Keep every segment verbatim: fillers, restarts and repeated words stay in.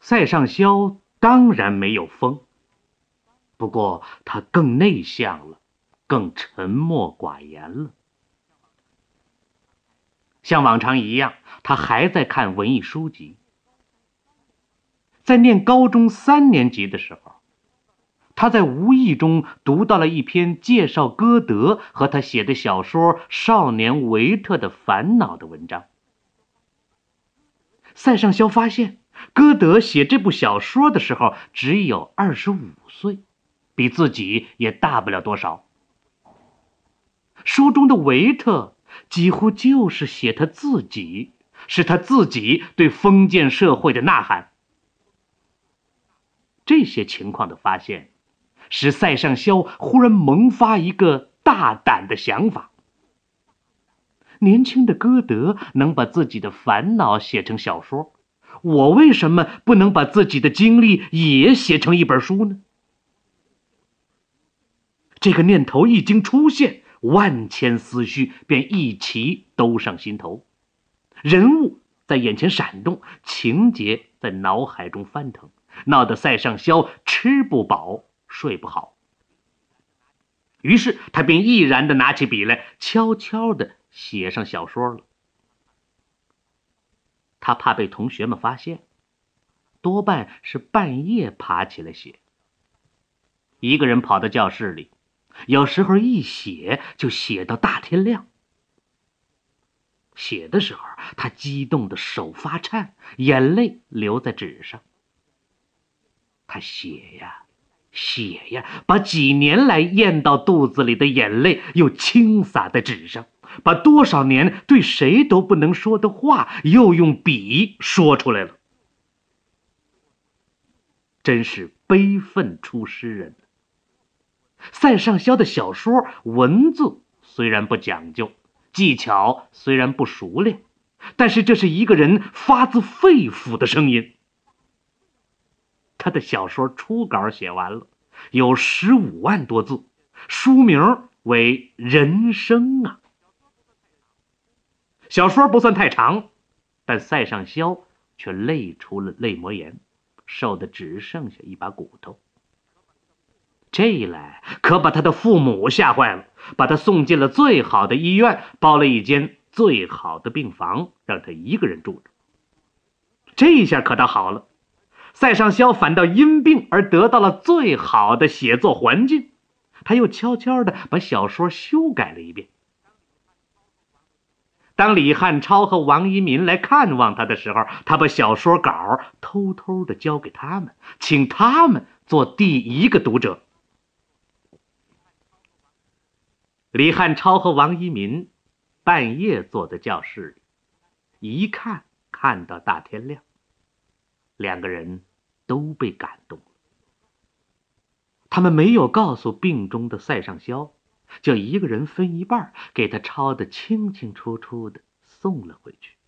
塞上肖当然没有疯，不过他更内向了，更沉默寡言了。像往常一样，他还在看文艺书籍。在念高中三年级的时候，他在无意中读到了一篇介绍歌德和他写的小说《少年维特的烦恼》的文章。塞上肖发现，歌德写这部小说的时候只有二十五岁，比自己也大不了多少。书中的维特几乎就是写他自己，是他自己对封建社会的呐喊。这些情况的发现，使塞上肖忽然萌发一个大胆的想法。年轻的歌德能把自己的烦恼写成小说，我为什么不能把自己的经历也写成一本书呢？这个念头一经出现，万千思绪便一齐兜上心头，人物在眼前闪动，情节在脑海中翻腾，闹得塞上肖吃不饱睡不好。于是他便毅然地拿起笔来，悄悄地写上小说了。他怕被同学们发现，多半是半夜爬起来写。一个人跑到教室里，有时候一写就写到大天亮。写的时候，他激动的手发颤，眼泪流在纸上。他写呀写呀，把几年来咽到肚子里的眼泪又倾洒在纸上，把多少年对谁都不能说的话又用笔说出来了。真是悲愤出诗人。塞上肖的小说文字虽然不讲究，技巧虽然不熟练，但是这是一个人发自肺腑的声音。他的小说初稿写完了，有十五万多字，书名为《人生》啊。小说不算太长，但塞上肖却累出了泪膜炎，瘦得只剩下一把骨头。这一来可把他的父母吓坏了，把他送进了最好的医院，包了一间最好的病房，让他一个人住着。这一下可倒好了，塞上肖反倒因病而得到了最好的写作环境。他又悄悄地把小说修改了一遍。当李汉超和王一民来看望他的时候，他把小说稿偷偷地交给他们，请他们做第一个读者。李汉超和王一民半夜坐在教室里，一看看到大天亮，两个人都被感动了。他们没有告诉病中的塞上肖，就一个人分一半，给他抄得清清楚楚的送了回去。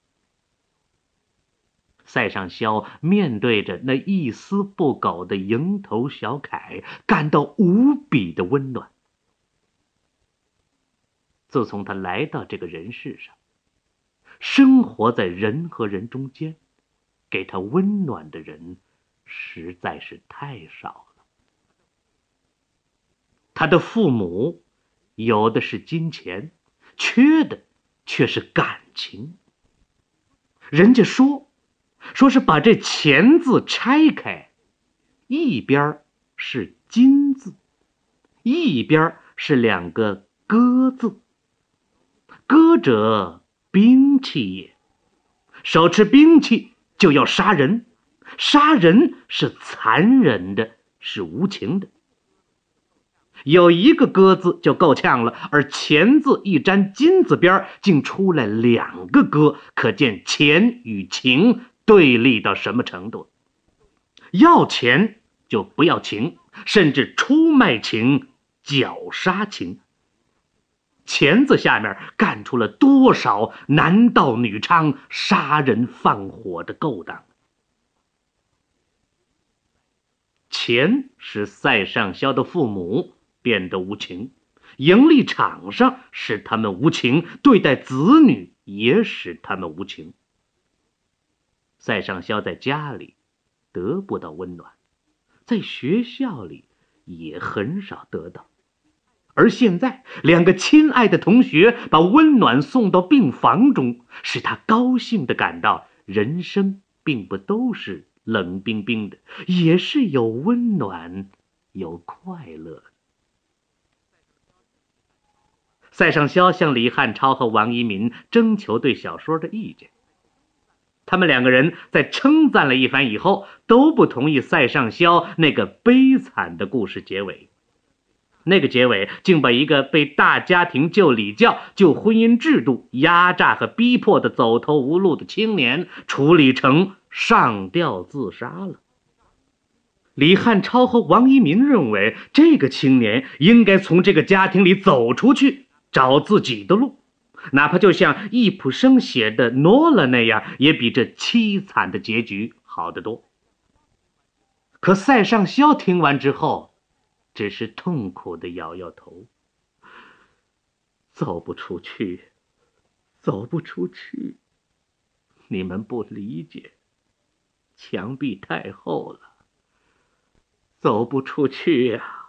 塞上肖面对着那一丝不苟的蝇头小楷，感到无比的温暖。自从他来到这个人世上，生活在人和人中间，给他温暖的人实在是太少了。他的父母有的是金钱，缺的却是感情。人家说说是把这钱字拆开，一边是金字，一边是两个戈字。戈者，兵器也。手持兵器就要杀人，杀人是残忍的，是无情的。有一个戈字就够呛了，而钱字一沾金字边，竟出来两个戈，可见钱与情对立到什么程度。要钱就不要情，甚至出卖情，绞杀情。钱字下面干出了多少男盗女娼、杀人放火的勾当。钱使塞上肖的父母变得无情，盈利场上使他们无情，对待子女也使他们无情。塞上肖在家里得不到温暖，在学校里也很少得到。而现在，两个亲爱的同学把温暖送到病房中，使他高兴地感到人生并不都是冷冰冰的，也是有温暖有快乐。塞尚肖向李汉超和王一民征求对小说的意见，他们两个人在称赞了一番以后，都不同意塞尚肖那个悲惨的故事结尾。那个结尾竟把一个被大家庭就礼教、就婚姻制度压榨和逼迫的走投无路的青年处理成上吊自杀了。李汉超和王一民认为，这个青年应该从这个家庭里走出去，找自己的路，哪怕就像易卜生写的《诺拉》那样，也比这凄惨的结局好得多。可塞尚肖听完之后，只是痛苦地摇摇头，走不出去，走不出去，你们不理解，墙壁太厚了，走不出去呀、啊。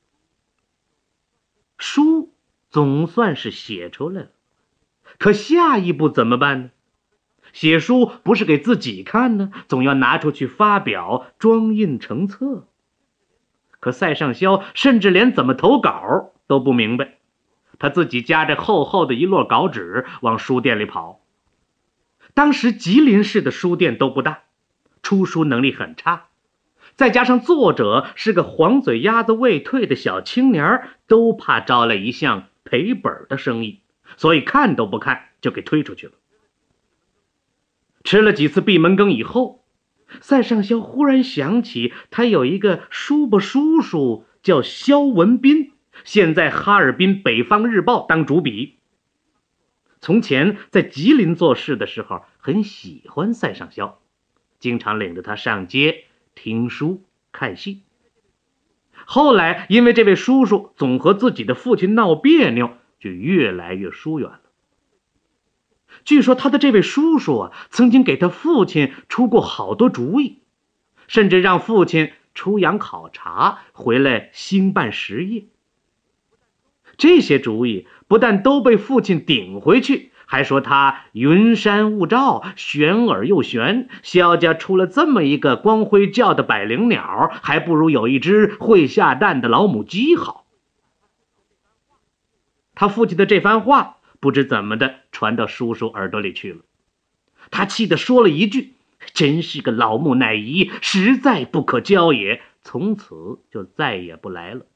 书总算是写出来了，可下一步怎么办呢？写书不是给自己看呢，总要拿出去发表，装印成册。可塞尚肖甚至连怎么投稿都不明白，他自己夹着厚厚的一摞稿纸往书店里跑。当时吉林市的书店都不大，出书能力很差，再加上作者是个黄嘴鸭子未退的小青年，都怕招来一项赔本的生意，所以看都不看就给推出去了。吃了几次闭门羹以后，塞尚肖忽然想起他有一个叔伯叔叔叫肖文彬，现在哈尔滨北方日报当主笔。从前在吉林做事的时候很喜欢塞尚肖，经常领着他上街听书看戏。后来因为这位叔叔总和自己的父亲闹别扭，就越来越疏远了。据说他的这位叔叔啊，曾经给他父亲出过好多主意，甚至让父亲出洋考察回来兴办实业。这些主意不但都被父亲顶回去，还说他云山雾罩，玄而又玄，萧家出了这么一个光辉叫的百灵鸟，还不如有一只会下蛋的老母鸡好。他父亲的这番话不知怎么的传到叔叔耳朵里去了，他气得说了一句：“真是个老木乃伊，实在不可教也。”从此就再也不来了。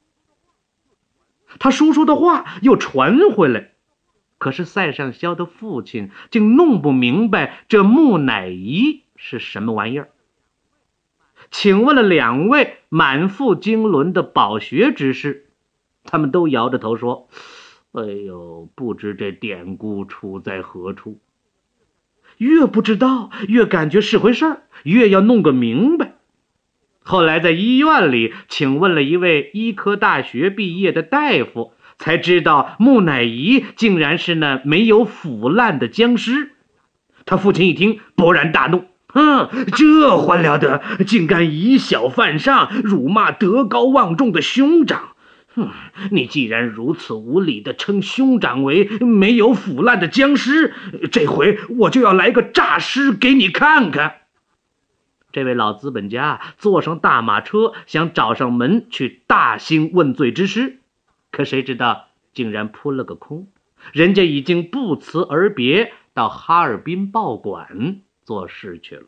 他叔叔的话又传回来，可是塞尚肖的父亲竟弄不明白这木乃伊是什么玩意儿。请问了两位满腹经纶的饱学之士，他们都摇着头说：“哎呦，不知这典故出在何处。”越不知道越感觉是回事儿，越要弄个明白。后来在医院里请问了一位医科大学毕业的大夫，才知道木乃伊竟然是那没有腐烂的僵尸。他父亲一听勃然大怒：“哼，这还了得，竟敢以小犯上，辱骂德高望重的兄长！哼，你既然如此无礼地称兄长为没有腐烂的僵尸，这回我就要来个诈尸给你看看。”这位老资本家坐上大马车，想找上门去大兴问罪之师，可谁知道竟然扑了个空，人家已经不辞而别，到哈尔滨报馆做事去了。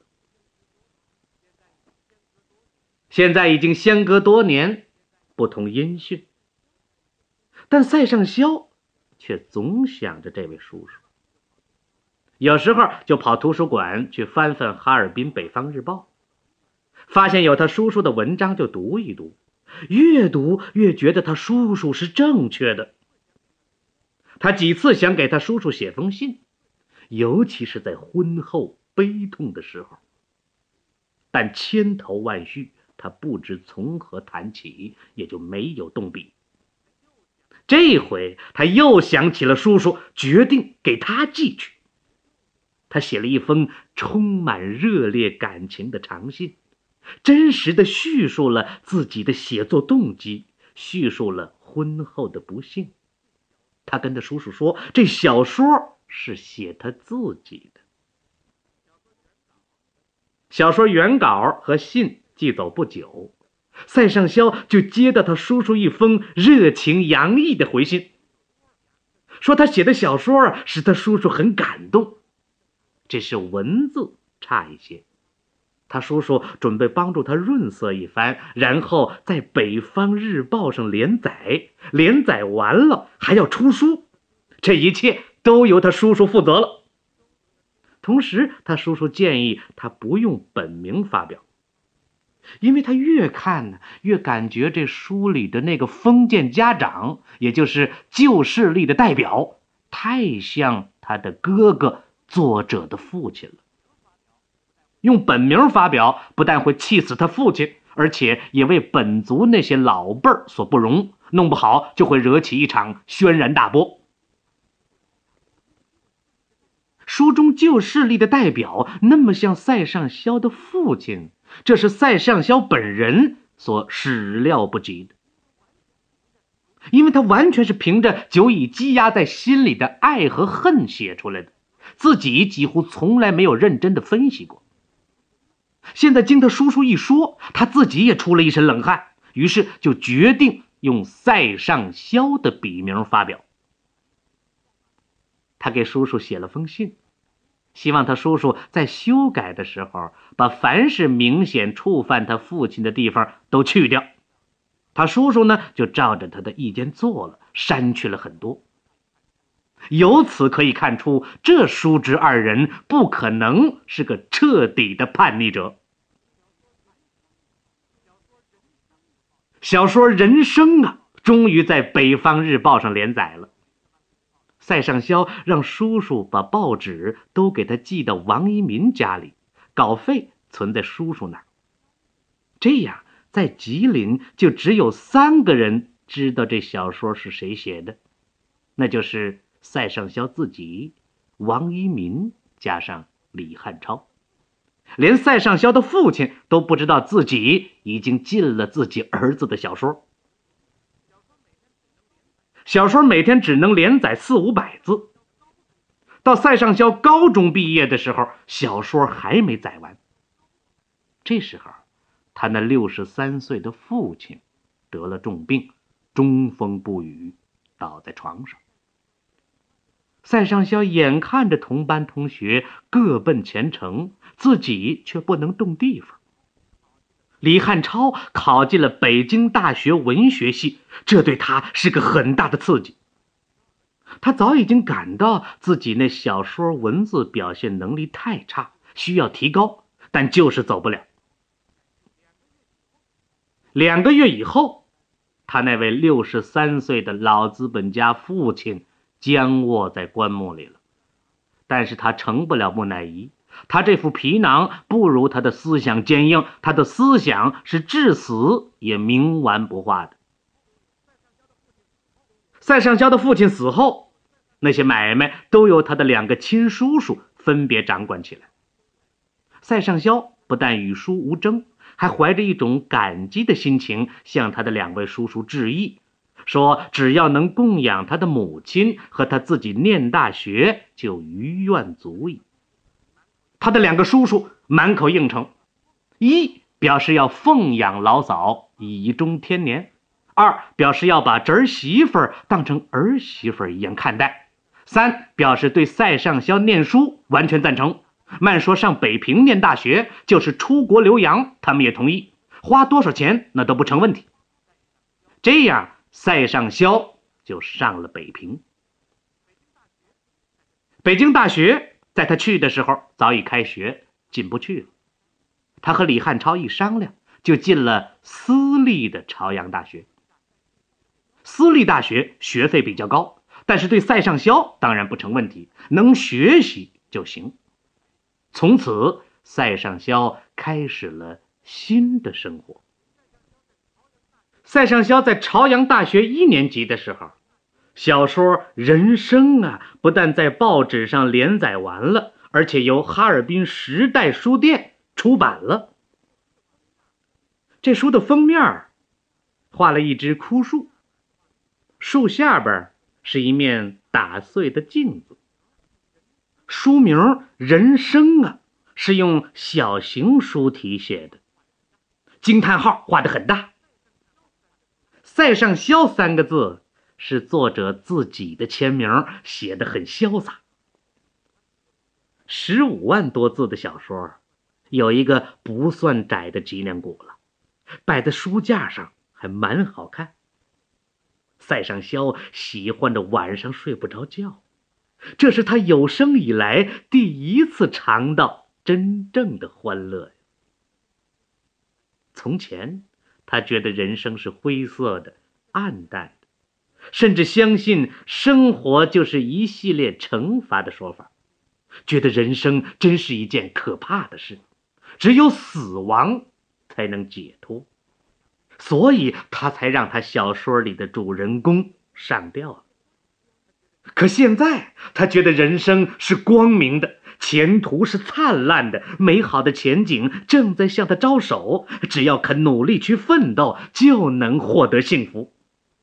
现在已经相隔多年，不同音讯，但塞尚肖却总想着这位叔叔，有时候就跑图书馆去翻翻哈尔滨北方日报，发现有他叔叔的文章就读一读，越读越觉得他叔叔是正确的。他几次想给他叔叔写封信，尤其是在婚后悲痛的时候，但千头万绪，他不知从何谈起，也就没有动笔。这回他又想起了叔叔，决定给他寄去。他写了一封充满热烈感情的长信， 真实的叙述了自己的写作动机，叙述了婚后的不幸。他跟他叔叔说，这小说是写他自己的。小说原稿和信寄走不久，塞尚肖就接到他叔叔一封热情洋溢的回信，说他写的小说啊使他叔叔很感动，只是文字差一些。他叔叔准备帮助他润色一番，然后在北方日报上连载，连载完了还要出书，这一切都由他叔叔负责了。同时他叔叔建议他不用本名发表，因为他越看呢越感觉这书里的那个封建家长，也就是旧势力的代表，太像他的哥哥作者的父亲了。用本名发表不但会气死他父亲，而且也为本族那些老辈儿所不容，弄不好就会惹起一场轩然大波。书中旧势力的代表那么像塞尚肖的父亲，这是塞尚肖本人所始料不及的，因为他完全是凭着久已积压在心里的爱和恨写出来的，自己几乎从来没有认真的分析过。现在经他叔叔一说，他自己也出了一身冷汗，于是就决定用塞尚肖的笔名发表。他给叔叔写了封信，希望他叔叔在修改的时候把凡是明显触犯他父亲的地方都去掉。他叔叔呢就照着他的意见做了，删去了很多。由此可以看出，这叔侄二人不可能是个彻底的叛逆者。小说《人生》啊，终于在北方日报上连载了。塞尚肖让叔叔把报纸都给他寄到王一民家里，稿费存在叔叔那儿。这样，在吉林就只有三个人知道这小说是谁写的，那就是塞尚肖自己、王一民加上李汉超。连塞尚肖的父亲都不知道自己已经进了自己儿子的小说。小说每天只能连载四五百字，到塞尚肖高中毕业的时候，小说还没载完。这时候，他那六十三岁的父亲得了重病，中风不语，倒在床上。塞尚肖眼看着同班同学各奔前程，自己却不能动地方。李汉超考进了北京大学文学系，这对他是个很大的刺激。他早已经感到自己那小说文字表现能力太差，需要提高，但就是走不了。两个月以后，他那位六十三岁的老资本家父亲僵卧在棺木里了，但是他成不了木乃伊，他这副皮囊不如他的思想坚硬，他的思想是至死也冥顽不化的。塞尚肖的父亲死后，那些买卖都由他的两个亲叔叔分别掌管起来。塞尚肖不但与书无争，还怀着一种感激的心情向他的两位叔叔致意，说只要能供养他的母亲和他自己念大学，就余愿足矣。他的两个叔叔满口应承，一表示要奉养老嫂，以终天年；二表示要把侄儿媳妇儿当成儿媳妇儿一样看待；三表示对塞尚肖念书完全赞成，慢说上北平念大学，就是出国留洋他们也同意，花多少钱那都不成问题。这样塞尚肖就上了北平。北京大学在他去的时候早已开学，进不去了。他和李汉超一商量，就进了私立的朝阳大学。私立大学学费比较高，但是对塞尚肖当然不成问题，能学习就行。从此塞尚肖开始了新的生活。塞尚肖在朝阳大学一年级的时候，小说《人生》啊，不但在报纸上连载完了，而且由哈尔滨时代书店出版了。 这书的封面画了一只枯树，树下边是一面打碎的镜子。书名《人生》啊，是用小型书体写的，惊叹号画得很大。塞上肖三个字是作者自己的签名，写得很潇洒。十五万多字的小说，有一个不算窄的脊梁骨了，摆在书架上还蛮好看。塞上肖喜欢的晚上睡不着觉，这是他有生以来第一次尝到真正的欢乐呀。从前他觉得人生是灰色的、暗淡的，甚至相信生活就是一系列惩罚的说法，觉得人生真是一件可怕的事，只有死亡才能解脱，所以他才让他小说里的主人公上吊了。可现在他觉得人生是光明的，前途是灿烂的，美好的前景正在向他招手，只要肯努力去奋斗，就能获得幸福。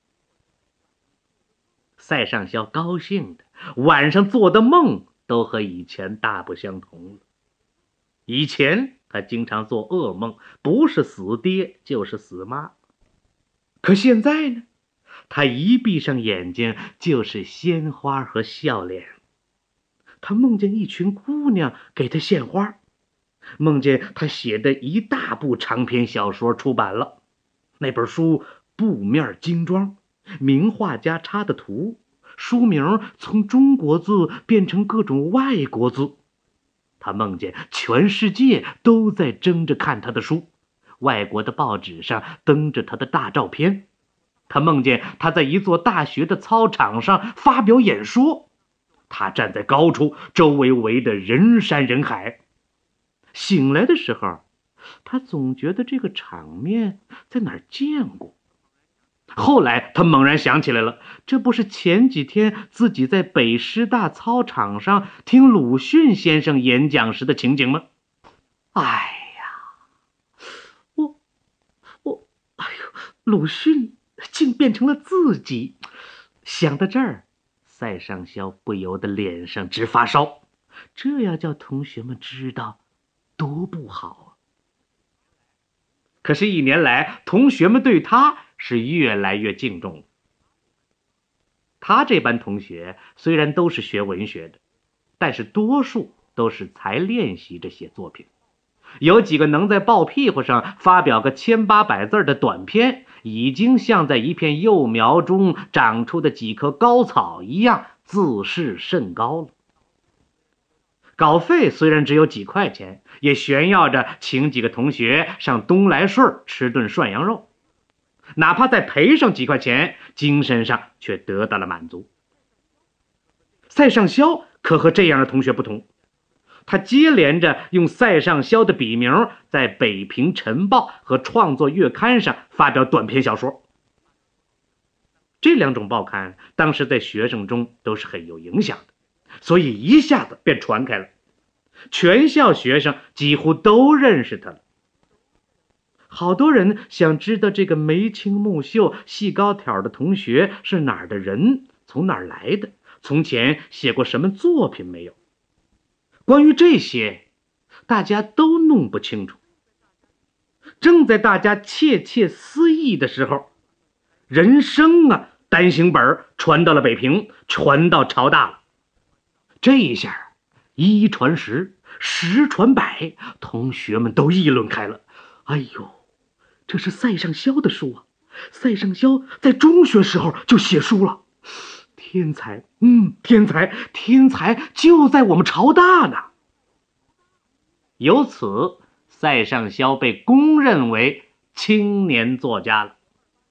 塞上肖高兴的晚上做的梦都和以前大不相同了。以前他经常做噩梦，不是死爹就是死妈。可现在呢，他一闭上眼睛就是鲜花和笑脸。他梦见一群姑娘给他献花，梦见他写的一大部长篇小说出版了。那本书布面精装，名画家插的图，书名从中国字变成各种外国字。他梦见全世界都在争着看他的书，外国的报纸上登着他的大照片。他梦见他在一座大学的操场上发表演说，他站在高处，周围围得人山人海。醒来的时候，他总觉得这个场面在哪儿见过。后来他猛然想起来了，这不是前几天自己在北师大操场上听鲁迅先生演讲时的情景吗？哎呀，我我哎呦，鲁迅竟变成了自己。想到这儿，塞上肖不由得脸上直发烧，这要叫同学们知道多不好啊。可是一年来，同学们对他是越来越敬重了。他这班同学虽然都是学文学的，但是多数都是才练习着写作品。有几个能在报屁股上发表个千八百字的短篇，已经像在一片幼苗中长出的几棵高草一样，自视甚高了。稿费虽然只有几块钱，也炫耀着请几个同学上东来顺吃顿涮羊肉，哪怕再赔上几块钱，精神上却得到了满足。塞上肖可和这样的同学不同，他接连着用塞上肖的笔名在北平晨报和创作月刊上发表短篇小说。这两种报刊当时在学生中都是很有影响的，所以一下子便传开了，全校学生几乎都认识他了。好多人想知道这个眉清目秀、细高挑的同学是哪儿的人，从哪儿来的，从前写过什么作品没有。关于这些，大家都弄不清楚。正在大家窃窃私议的时候，人生啊单行本传到了北平，传到朝大了。这一下一传十，十传百，同学们都议论开了。哎呦，这是塞上肖的书啊！塞上肖在中学时候就写书了，天才，嗯，天才，天才就在我们朝大呢。由此，塞上肖被公认为青年作家了。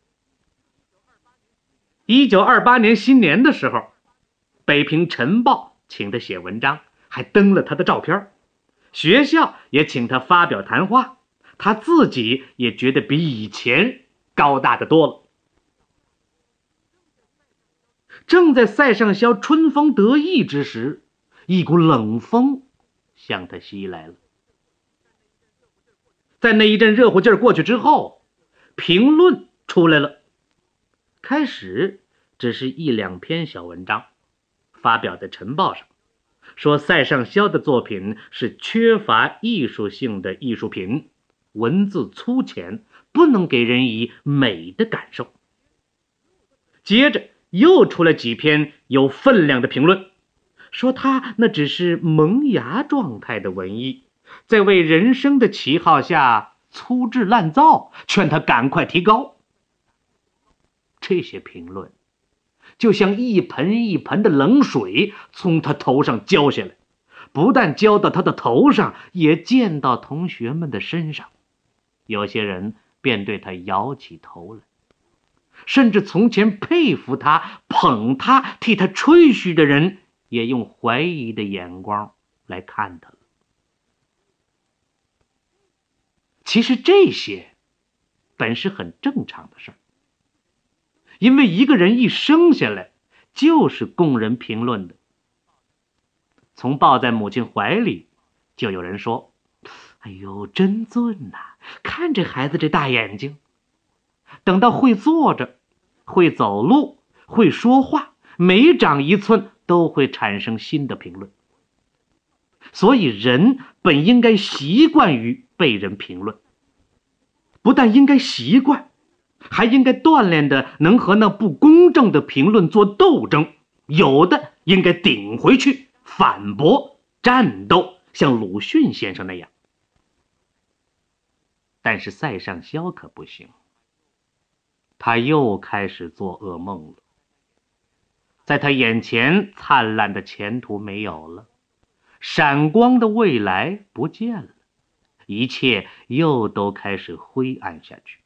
一九二八年新年的时候，北平晨报请他写文章，还登了他的照片。学校也请他发表谈话，他自己也觉得比以前高大的多了。正在塞上肖春风得意之时，一股冷风向他袭来了。在那一阵热乎劲儿过去之后， 评论出来了。开始只是一两篇小文章，发表在晨报上，说塞尚肖的作品是缺乏艺术性的艺术品，文字粗浅，不能给人以美的感受。接着又出了几篇有分量的评论，说他那只是萌芽状态的文艺，在为人生的旗号下粗制滥造，劝他赶快提高。这些评论就像一盆一盆的冷水从他头上浇下来，不但浇到他的头上，也溅到同学们的身上。有些人便对他摇起头来，甚至从前佩服他、捧他、替他吹嘘的人，也用怀疑的眼光来看他了。其实这些本是很正常的事儿，因为一个人一生下来就是供人评论的。从抱在母亲怀里，就有人说：“哎呦，真俊呐！看这孩子这大眼睛。”等到会坐着、会走路、会说话，每长一寸都会产生新的评论。所以人本应该习惯于被人评论，不但应该习惯，还应该锻炼的能和那不公正的评论做斗争，有的应该顶回去，反驳、战斗，像鲁迅先生那样。但是塞尚肖可不行，他又开始做噩梦了。在他眼前，灿烂的前途没有了，闪光的未来不见了，一切又都开始灰暗下去。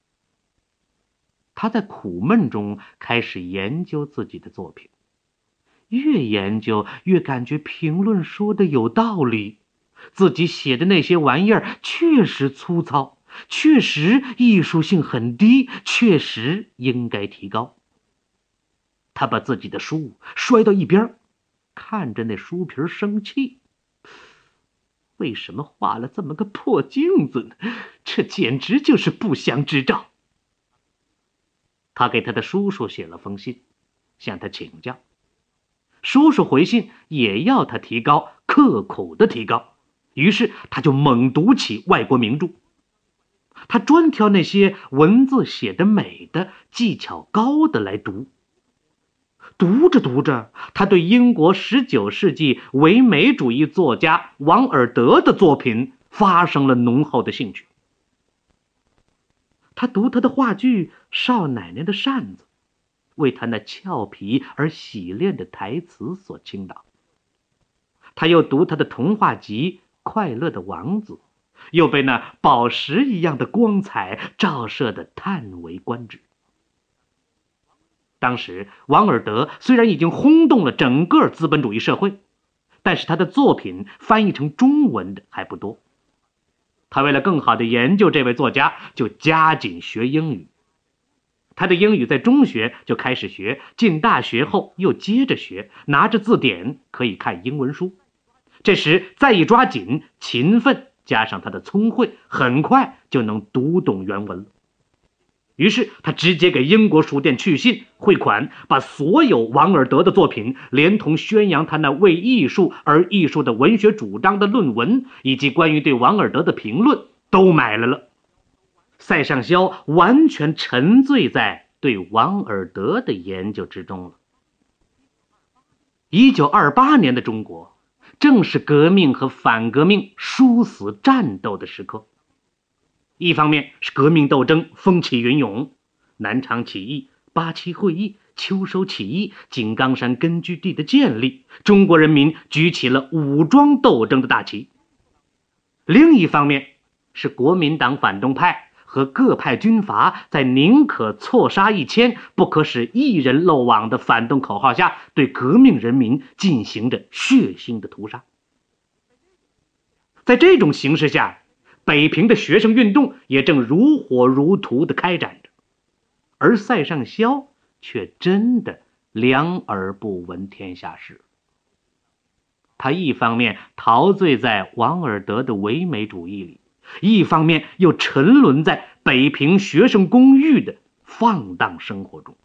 他在苦闷中开始研究自己的作品，越研究越感觉评论说的有道理，自己写的那些玩意儿确实粗糙，确实艺术性很低，确实应该提高。他把自己的书摔到一边，看着那书皮生气。为什么画了这么个破镜子呢？这简直就是不祥之兆。他给他的叔叔写了封信，向他请教。叔叔回信也要他提高，刻苦的提高。于是他就猛读起外国名著，他专挑那些文字写得美的、技巧高的来读。读着读着，他对英国十九世纪唯美主义作家王尔德的作品发生了浓厚的兴趣。他读他的话剧《少奶奶的扇子》，为他那俏皮而洗练的台词所倾倒。他又读他的童话集《快乐的王子》，又被那宝石一样的光彩照射得叹为观止。当时王尔德虽然已经轰动了整个资本主义社会，但是他的作品翻译成中文的还不多。他为了更好地研究这位作家，就加紧学英语。他的英语在中学就开始学，进大学后又接着学，拿着字典可以看英文书。这时再一抓紧，勤奋加上他的聪慧，很快就能读懂原文了。于是他直接给英国书店去信汇款，把所有王尔德的作品，连同宣扬他那为艺术而艺术的文学主张的论文，以及关于对王尔德的评论都买来了。塞尚肖完全沉醉在对王尔德的研究之中了。一九二八年的中国正是革命和反革命殊死战斗的时刻。一方面是革命斗争风起云涌，南昌起义、八七会议、秋收起义、井冈山根据地的建立，中国人民举起了武装斗争的大旗。另一方面是国民党反动派和各派军阀在宁可错杀一千，不可使一人漏网的反动口号下，对革命人民进行着血腥的屠杀。在这种形势下，北平的学生运动也正如火如荼地开展着，而塞尚肖却真的两耳不闻天下事。他一方面陶醉在王尔德的唯美主义里，一方面又沉沦在北平学生公寓的放荡生活中。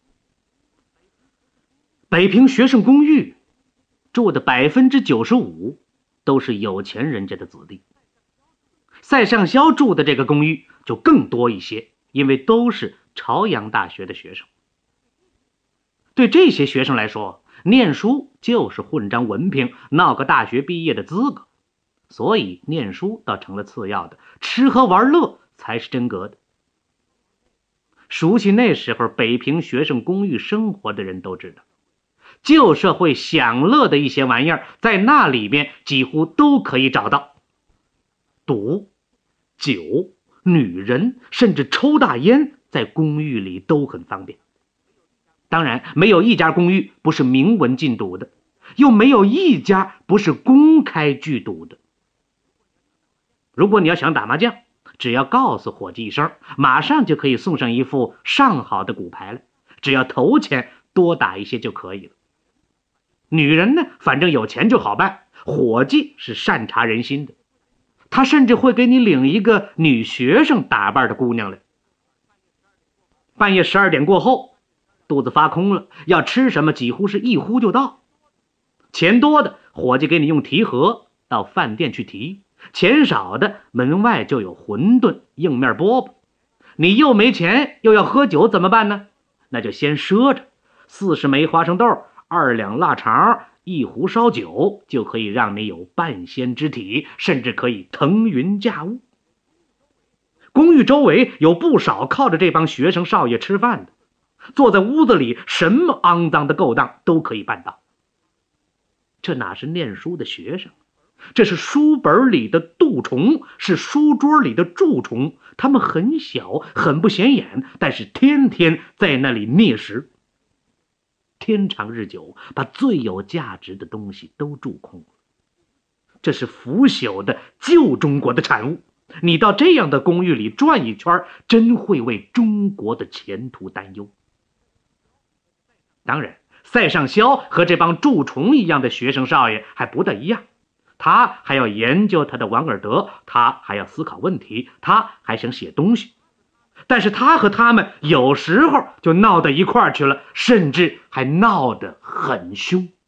北平学生公寓住的百分之九十五都是有钱人家的子弟，赛尚肖住的这个公寓就更多一些，因为都是朝阳大学的学生。对这些学生来说，念书就是混张文凭，闹个大学毕业的资格，所以念书倒成了次要的，吃喝玩乐才是真格的。熟悉那时候北平学生公寓生活的人都知道，旧社会享乐的一些玩意儿在那里面几乎都可以找到，赌、酒、女人，甚至抽大烟，在公寓里都很方便。当然，没有一家公寓不是明文禁赌的，又没有一家不是公开聚赌的。如果你要想打麻将，只要告诉伙计一声，马上就可以送上一副上好的骨牌来，只要投钱多打一些就可以了。女人呢，反正有钱就好办，伙计是善察人心的，他甚至会给你领一个女学生打扮的姑娘来。半夜十二点过后，肚子发空了，要吃什么几乎是一呼就到。钱多的，伙计给你用提盒到饭店去提；钱少的，门外就有馄饨、硬面饽饽。你又没钱又要喝酒怎么办呢？那就先赊着，四十枚花生豆，二两腊肠，一壶烧酒，就可以让你有半仙之体，甚至可以腾云驾雾。公寓周围有不少靠着这帮学生少爷吃饭的，坐在屋子里，什么肮脏的勾当都可以办到。这哪是念书的学生，这是书本里的蠹虫，是书桌里的蛀虫。他们很小，很不显眼，但是天天在那里觅食。天长日久，把最有价值的东西都蛀空了。这是腐朽的旧中国的产物。你到这样的公寓里转一圈，真会为中国的前途担忧。当然，赛尚肖和这帮蛀虫一样的学生少爷还不大一样，他还要研究他的王尔德，他还要思考问题，他还想写东西。但是他和他们有时候就闹到一块儿去了，甚至还闹得很凶。